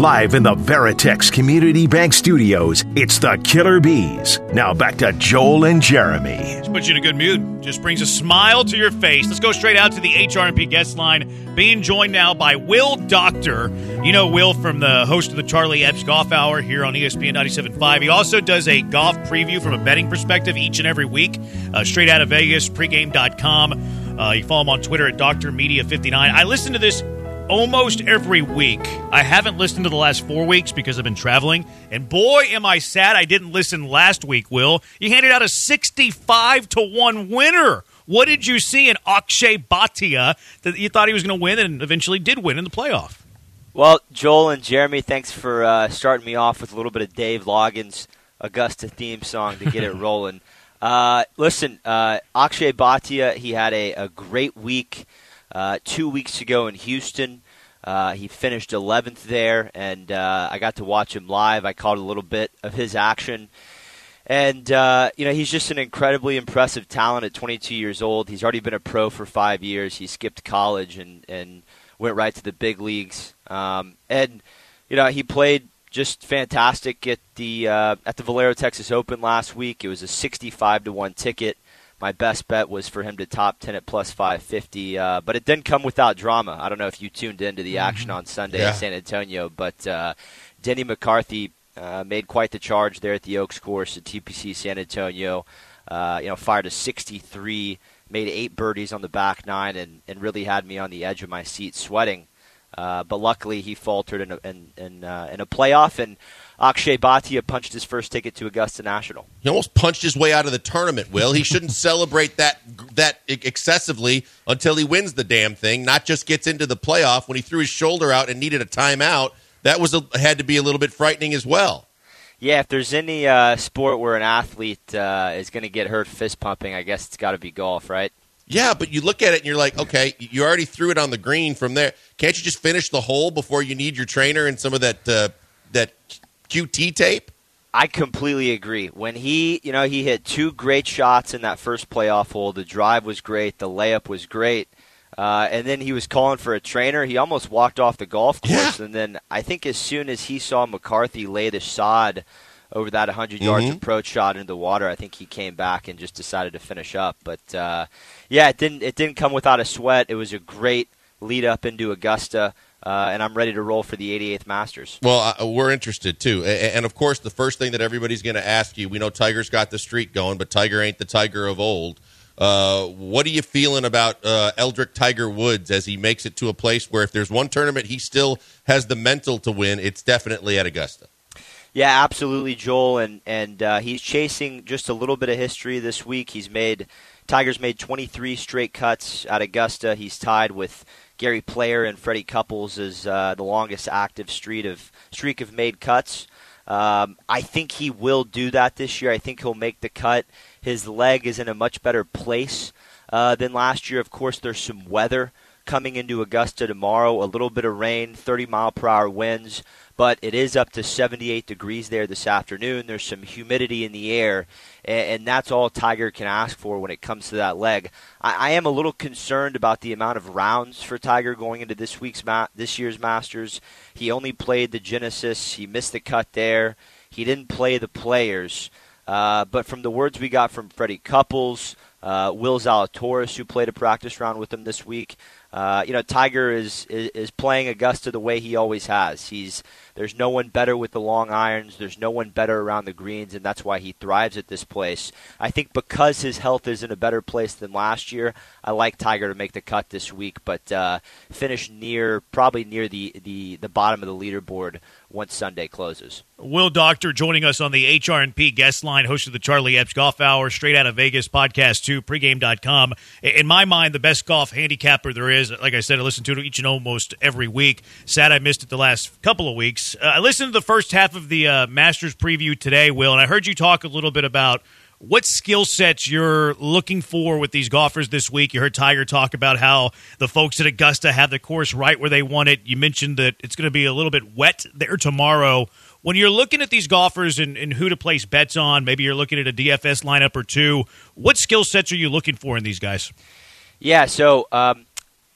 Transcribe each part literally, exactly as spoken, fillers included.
Live in the Veritex Community Bank Studios, it's the Killer Bees. Now back to Joel and Jeremy. Just puts you in a good mood. Just brings a smile to your face. Let's go straight out to the H R and P guest line. Being joined now by Will Doctor. You know Will from the host of the Charlie Epps Golf Hour here on E S P N ninety-seven point five. He also does a golf preview from a betting perspective each and every week, uh, straight out of Vegas, pregame dot com. Uh, you follow him on Twitter at Doctor Media fifty-nine. I listen to this almost every week. I haven't listened to the last four weeks because I've been traveling. And boy, am I sad I didn't listen last week, Will. You handed out a sixty-five to one winner. What did you see in Akshay Bhatia that you thought he was going to win and eventually did win in the playoff? Well, Joel and Jeremy, thanks for uh, starting me off with a little bit of Dave Loggins' Augusta theme song to get it rolling. Uh, listen, uh, Akshay Bhatia, he had a, a great week uh, two weeks ago in Houston. Uh, he finished eleventh there, and uh, I got to watch him live. I caught a little bit of his action. And, uh, you know, he's just an incredibly impressive talent at twenty-two years old. He's already been a pro for five years. He skipped college and, and went right to the big leagues. Um, and, you know, he played just fantastic at the uh, at the Valero Texas Open last week. It was a sixty-five to one ticket. My best bet was for him to top ten at plus five fifty, uh, but it didn't come without drama. I don't know if you tuned into the action on Sunday yeah. in San Antonio, but uh, Denny McCarthy uh, made quite the charge there at the Oaks course at T P C San Antonio. Uh, you know, fired a sixty-three, made eight birdies on the back nine, and, and really had me on the edge of my seat sweating. Uh, but luckily, he faltered in a, in, in, uh, in a playoff, and Akshay Bhatia punched his first ticket to Augusta National. He almost punched his way out of the tournament, Will. He shouldn't celebrate that that excessively until he wins the damn thing, not just gets into the playoff. When he threw his shoulder out and needed a timeout, that was a, had to be a little bit frightening as well. Yeah, if there's any uh, sport where an athlete uh, is going to get hurt fist pumping, I guess it's got to be golf, right? Yeah, but you look at it and you're like, okay, you already threw it on the green from there. Can't you just finish the hole before you need your trainer and some of that uh, that Q T tape? I completely agree. When he, you know, he hit two great shots in that first playoff hole. The drive was great. The layup was great. Uh, and then he was calling for a trainer. He almost walked off the golf course. Yeah. And then I think as soon as he saw McCarthy lay the sod over that one hundred yards mm-hmm. approach shot into the water, I think he came back and just decided to finish up. But, uh, yeah, it didn't it didn't come without a sweat. It was a great lead up into Augusta. Uh, and I'm ready to roll for the eighty-eighth Masters. Well, uh, we're interested, too. And, and, of course, the first thing that everybody's going to ask you, we know Tiger's got the streak going, but Tiger ain't the Tiger of old. Uh, what are you feeling about uh, Eldrick Tiger Woods as he makes it to a place where if there's one tournament he still has the mental to win, it's definitely at Augusta? Yeah, absolutely, Joel. And, and uh, he's chasing just a little bit of history this week. He's made Tiger's made twenty-three straight cuts at Augusta. He's tied with Gary Player and Freddie Couples as uh, the longest active streak of streak of made cuts. Um, I think he will do that this year. I think he'll make the cut. His leg is in a much better place uh, than last year. Of course, there's some weather coming into Augusta tomorrow. A little bit of rain, thirty mile per hour winds, but it is up to seventy-eight degrees there this afternoon. There's some humidity in the air, and, and that's all Tiger can ask for when it comes to that leg. I, I am a little concerned about the amount of rounds for Tiger going into this week's ma- this year's Masters. He only played the Genesis. He missed the cut there. He didn't play the Players. Uh, but from the words we got from Freddie Couples, uh, Will Zalatoris, who played a practice round with him this week, uh, you know, Tiger is, is is playing Augusta the way he always has. He's there's no one better with the long irons. There's no one better around the greens, and that's why he thrives at this place. I think because his health is in a better place than last year, I like Tiger to make the cut this week, but uh, finish near, probably near the, the, the bottom of the leaderboard once Sunday closes. Will Doctor joining us on the H R and P guest line, host of the Charlie Epps Golf Hour, straight out of Vegas, podcast two, pregame dot com. In my mind, the best golf handicapper there is. Like I said, I listen to it each and almost every week. Sad I missed it the last couple of weeks. Uh, I listened to the first half of the uh, Masters preview today, Will, and I heard you talk a little bit about what skill sets you're looking for with these golfers this week. You heard Tiger talk about how the folks at Augusta have the course right where they want it. You mentioned that it's going to be a little bit wet there tomorrow. When you're looking at these golfers and, and who to place bets on, maybe you're looking at a D F S lineup or two, what skill sets are you looking for in these guys? Yeah, so um,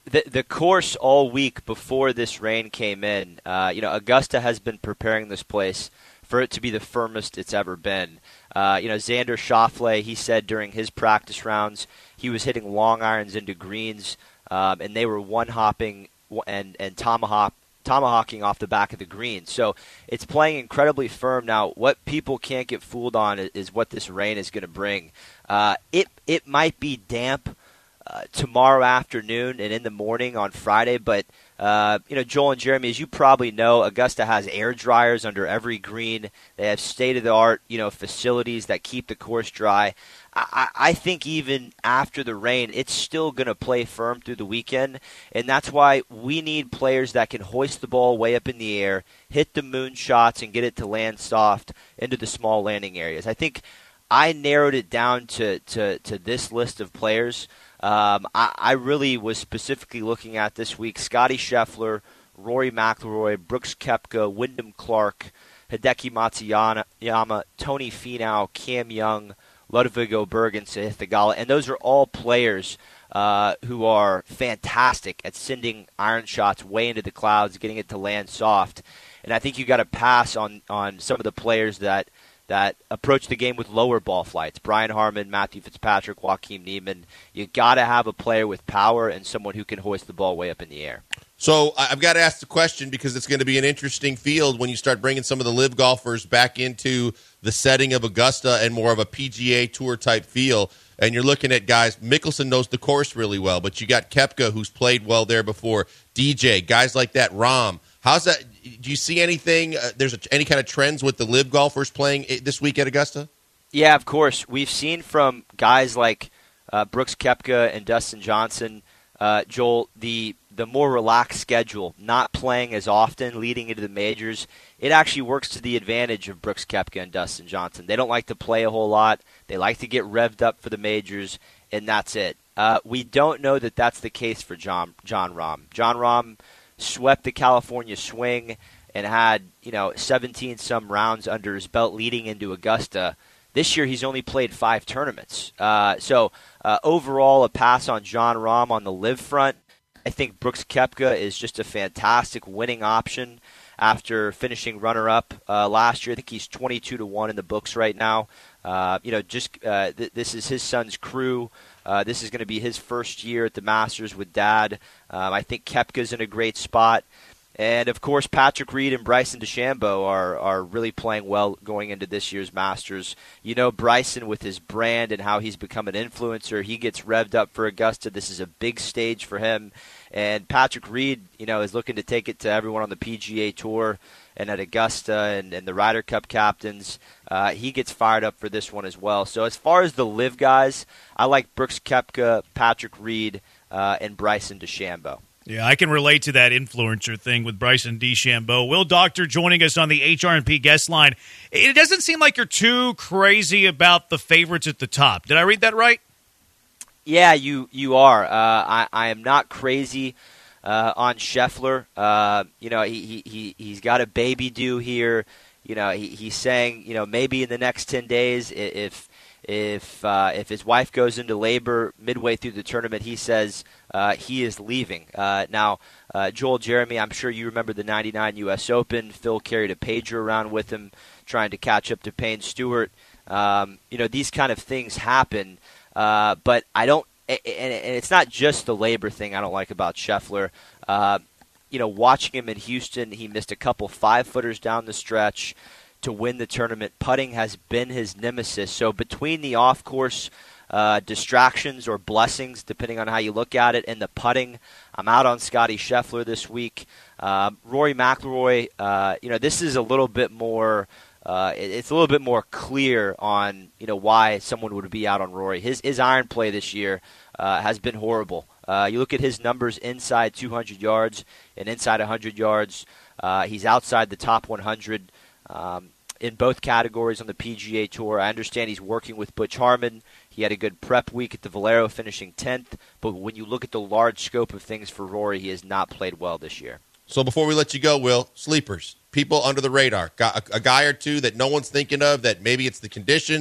the the course all week before this rain came in, uh, you know, Augusta has been preparing this place for it to be the firmest it's ever been. Uh, you know, Xander Schauffele, he said during his practice rounds, he was hitting long irons into greens, um, and they were one-hopping and, and tomahawk, tomahawking off the back of the green. So it's playing incredibly firm. Now, what people can't get fooled on is, is what this rain is going to bring. Uh, it it might be damp uh, tomorrow afternoon and in the morning on Friday, but Uh, you know, Joel and Jeremy, as you probably know, Augusta has air dryers under every green. They have state-of-the-art, you know, facilities that keep the course dry. I, I think even after the rain, it's still going to play firm through the weekend, and that's why we need players that can hoist the ball way up in the air, hit the moon shots, and get it to land soft into the small landing areas. I think I narrowed it down to, to, to this list of players. Um, I, I really was specifically looking at this week Scotty Scheffler, Rory McIlroy, Brooks Koepka, Wyndham Clark, Hideki Matsuyama, Tony Finau, Cam Young, Ludwig Oberg, and Sahith Theegala. And those are all players uh, who are fantastic at sending iron shots way into the clouds, getting it to land soft. And I think you got to pass on, on some of the players that that approach the game with lower ball flights. Brian Harman, Matthew Fitzpatrick, Joaquin Niemann. You got to have a player with power and someone who can hoist the ball way up in the air. So I've got to ask the question because it's going to be an interesting field when you start bringing some of the live golfers back into the setting of Augusta and more of a P G A Tour type feel. And you're looking at guys, Mickelson knows the course really well, but you got Koepka who's played well there before, D J, guys like that, Rahm. How's that? Do you see anything? Uh, there's a, any kind of trends with the live golfers playing this week at Augusta? Yeah, of course. We've seen from guys like uh, Brooks Koepka and Dustin Johnson, uh, Joel, the the more relaxed schedule, not playing as often leading into the majors. It actually works to the advantage of Brooks Koepka and Dustin Johnson. They don't like to play a whole lot. They like to get revved up for the majors, and that's it. Uh, we don't know that that's the case for John Jon Rahm. Jon Rahm swept the California swing and had, you know, seventeen some rounds under his belt leading into Augusta. This year he's only played five tournaments. Uh, so uh, overall, a pass on Jon Rahm on the live front. I think Brooks Koepka is just a fantastic winning option after finishing runner-up uh, last year. I think he's twenty-two to one in the books right now. Uh, you know, just uh, th- this is his son's crew. Uh, this is going to be his first year at the Masters with Dad. Um, I think Koepka's in a great spot. And, of course, Patrick Reed and Bryson DeChambeau are, are really playing well going into this year's Masters. You know, Bryson with his brand and how he's become an influencer, he gets revved up for Augusta. This is a big stage for him. And Patrick Reed, you know, is looking to take it to everyone on the P G A Tour and at Augusta and, and the Ryder Cup captains. Uh, he gets fired up for this one as well. So as far as the live guys, I like Brooks Koepka, Patrick Reed, uh, and Bryson DeChambeau. Yeah, I can relate to that influencer thing with Bryson DeChambeau. Will Doctor joining us on the H R and P guest line. It doesn't seem like you're too crazy about the favorites at the top. Did I read that right? Yeah, you you are. Uh, I, I am not crazy uh, on Scheffler. Uh, you know, he, he, he's got a baby due here. You know, he, he's saying, you know, maybe in the next ten days, if if uh, if his wife goes into labor midway through the tournament, he says uh, he is leaving. Uh, now, uh, Joel, Jeremy, I'm sure you remember the ninety-nine U S Open. Phil carried a pager around with him trying to catch up to Payne Stewart. Um, you know, these kind of things happen. Uh, but I don't, and it's not just the labor thing I don't like about Scheffler. Uh, you know, watching him in Houston, he missed a couple five-footers down the stretch to win the tournament. Putting has been his nemesis. So between the off-course uh, distractions or blessings, depending on how you look at it, and the putting, I'm out on Scotty Scheffler this week. Uh, Rory McIlroy, uh, you know, this is a little bit more... Uh, it, it's a little bit more clear on, you know, why someone would be out on Rory. His his iron play this year uh, has been horrible. Uh, you look at his numbers inside two hundred yards and inside one hundred yards. Uh, he's outside the top one hundred um, in both categories on the P G A Tour. I understand he's working with Butch Harmon. He had a good prep week at the Valero, finishing tenth. But when you look at the large scope of things for Rory, he has not played well this year. So before we let you go, Will, sleepers, people under the radar, a, a guy or two that no one's thinking of, that maybe it's the conditions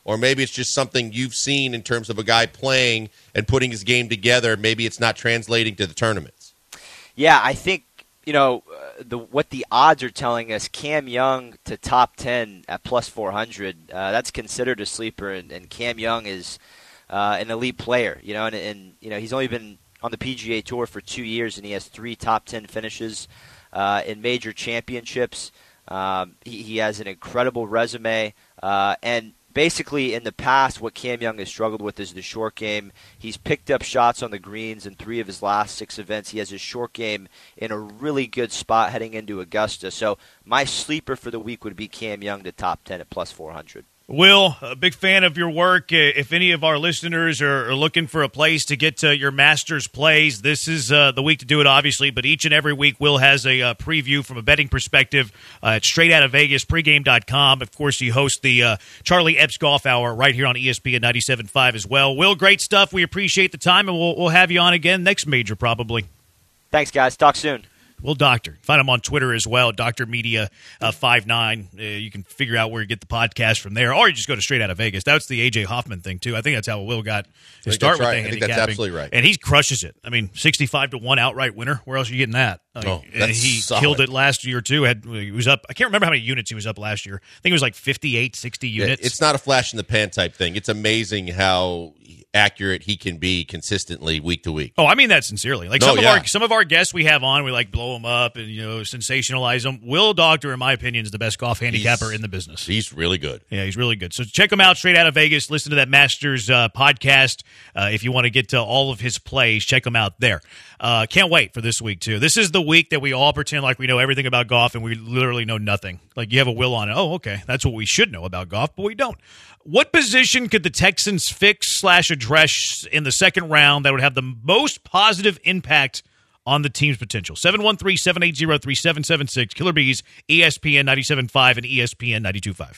or maybe it's just something you've seen in terms of a guy playing and putting his game together. Maybe it's not translating to the tournaments. Yeah, I think, you know, uh, the what the odds are telling us, Cam Young to top ten at plus four hundred, uh, that's considered a sleeper, and, and Cam Young is uh, an elite player, you know, and, and, you know, he's only been on the P G A Tour for two years, and he has three top ten finishes uh, in major championships. Um, he, he has an incredible resume, uh, and basically, in the past, what Cam Young has struggled with is the short game. He's picked up shots on the greens in three of his last six events. He has his short game in a really good spot heading into Augusta. So my sleeper for the week would be Cam Young to top ten at plus four hundred. Will, a big fan of your work. If any of our listeners are, are looking for a place to get to your Masters plays, this is uh, the week to do it, obviously. But each and every week, Will has a uh, preview from a betting perspective uh, at Straight Outta Vegas, pregame dot com. Of course, you host the uh, Charlie Epps Golf Hour right here on E S P N ninety-seven point five as well. Will, great stuff. We appreciate the time, and we'll, we'll have you on again next major probably. Thanks, guys. Talk soon. Will Doctor. Find him on Twitter as well, Doctor Media uh, five nine. Uh, you can figure out where you get the podcast from there, or you just go to Straight Outta Vegas. That's the A J Hoffman thing, too. I think that's how Will got his start with right. the I think handicapping. that's absolutely right. And he crushes it. I mean, sixty-five to one outright winner. Where else are you getting that? Like, oh, that's he solid. killed it last year, too. Had, he was up. I can't remember how many units he was up last year. I think it was like fifty-eight, sixty units. Yeah, it's not a flash in the pan type thing. It's amazing how accurate he can be consistently week to week. Oh, I mean that sincerely. Like no, some of yeah. our some of our guests we have on, we like blow them up and you know sensationalize them. Will Doctor, in my opinion, is the best golf handicapper He's, in the business. He's really good. Yeah, he's really good. So check him out, Straight Outta Vegas. Listen to that Masters uh, podcast uh, if you want to get to all of his plays. Check him out there. Uh, can't wait for this week too. This is the week that we all pretend like we know everything about golf and we literally know nothing. Like you have a Will on it. Oh, okay, that's what we should know about golf, but we don't. What position could the Texans fix slash address in the second round that would have the most positive impact on the team's potential? seven one three, seven eight zero, three seven seven six. Killer Bees, E S P N ninety-seven point five and E S P N ninety-two point five.